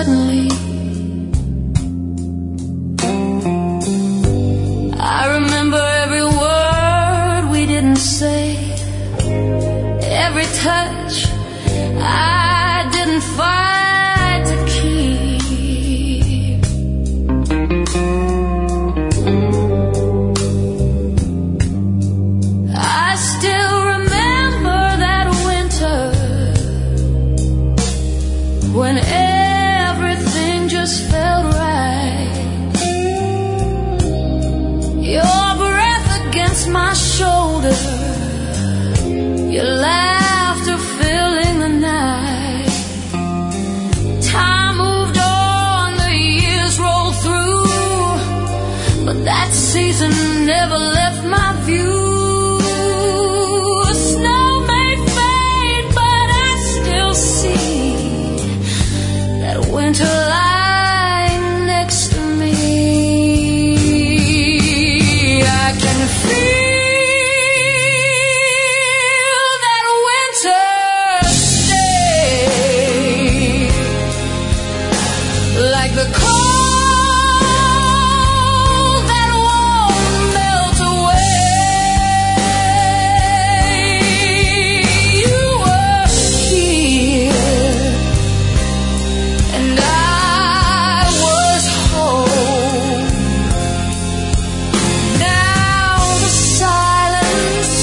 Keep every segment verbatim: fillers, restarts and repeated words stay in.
suddenly I remember every word we didn't say, every touch I didn't fight to keep. I still remember that winter when everything just felt right. Your breath against my shoulder, your laughter filling the night. Time moved on, the years rolled through, but that season never left my view. Snow may fade, but I still see that winter lying next to me. I can feel that winter stay, like the cold that won't melt away. You were here and I was home. Now the silence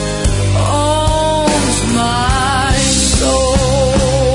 owns my soul.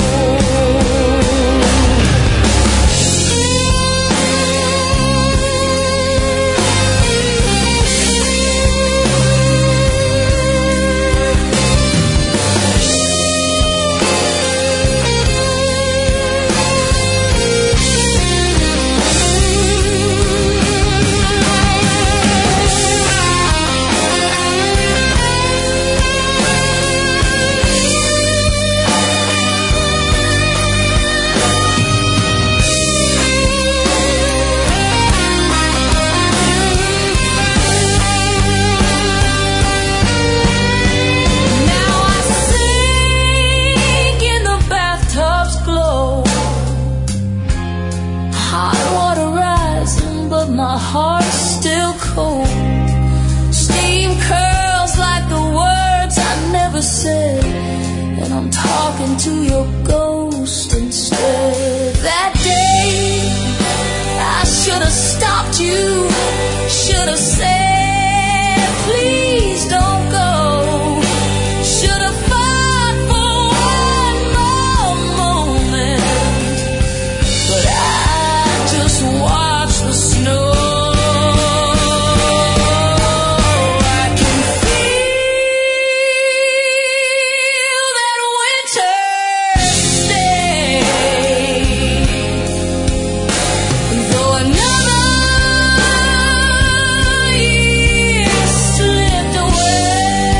Now I sink in the bathtub's glow, hot water rising, but my heart's still cold. Steam curls like the words I never said, and I'm talking to your ghost instead. That day I should have stopped you, should have said, please don't go. Should have fought for one more moment, but I just watched the snow. I can feel that winter stay, though another year slipped away.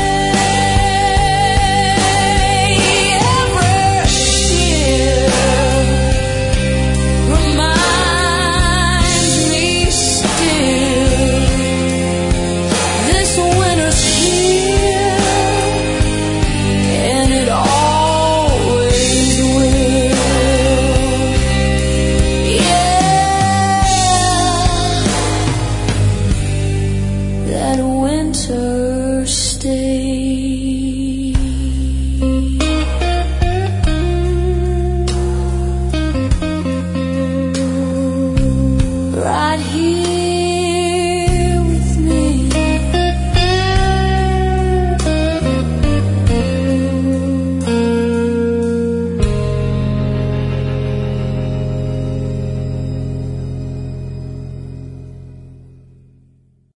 Every year reminds me still, this winter's here, and it always will. Yeah, that winter stays.